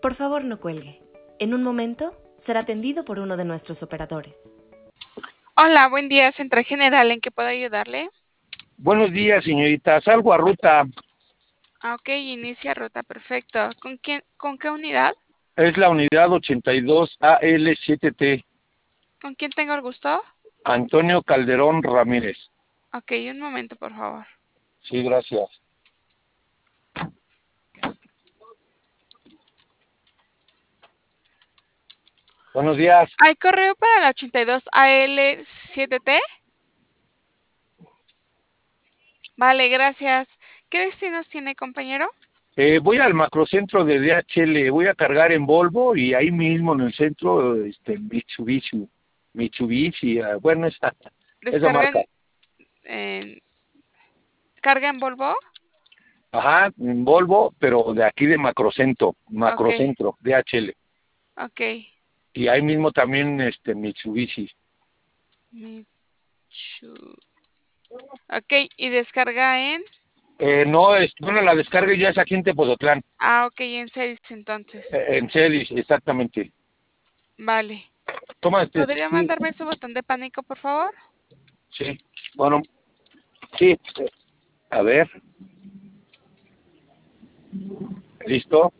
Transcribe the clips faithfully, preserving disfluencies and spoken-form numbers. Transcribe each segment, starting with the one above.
Por favor, no cuelgue. En un momento será atendido por uno de nuestros operadores. Hola, buen día, Central General, ¿en qué puedo ayudarle? Buenos días, señorita. Salgo a ruta. Ah, ok, inicia ruta, perfecto. ¿Con quién, con qué unidad? Es la unidad ochenta y dos A L siete T. ¿Con quién tengo el gusto? Antonio Calderón Ramírez. Ok, un momento, por favor. Sí, gracias. Buenos días. ¿Hay correo para la ochenta y dos A L siete T? Vale, gracias. ¿Qué destinos tiene, compañero? Eh, voy al macrocentro de D H L. Voy a cargar en Volvo y ahí mismo en el centro, este, Mitsubishi. Mitsubishi, ah, bueno, esa, esa marca. ¿Descargan en... ¿Carga en Volvo? Ajá, en Volvo, pero de aquí de macrocentro, Ok, macrocentro, D H L. ok. Y ahí mismo también, este, Mitsubishi. Michu... Ok, ¿y descarga en...? Eh, no, es, bueno, la descarga ya es aquí en Tepozotlán. Ah, ok, en seis entonces. Eh, En Celis, exactamente. Vale. Toma este, ¿Podría sí, mandarme su botón de pánico, por favor? sí. Bueno, sí. A ver. ¿Listo?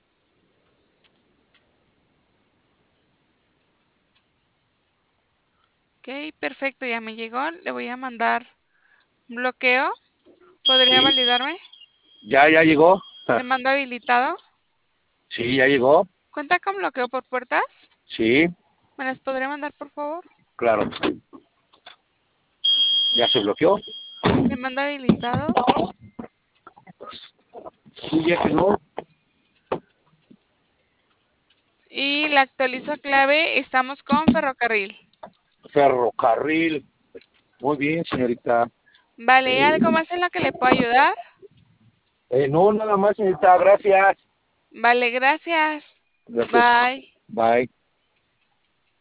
Ok, perfecto, ya me llegó. Le voy a mandar un bloqueo. ¿Podría Sí. validarme? ¿Ya, ya llegó? Le Ah, mando habilitado. sí, ya llegó. ¿Cuenta con bloqueo por puertas? Sí, ¿Me las podría mandar, por favor? claro. ¿Ya se bloqueó? Le mando habilitado. Sí, ya quedó. Y le actualizo clave. Estamos con ferrocarril. Ferrocarril. Muy bien, señorita. Vale, Eh, ¿algo más en lo que le puedo ayudar? eh, no, nada más, señorita. Gracias. Vale, gracias. Gracias. Bye. Bye.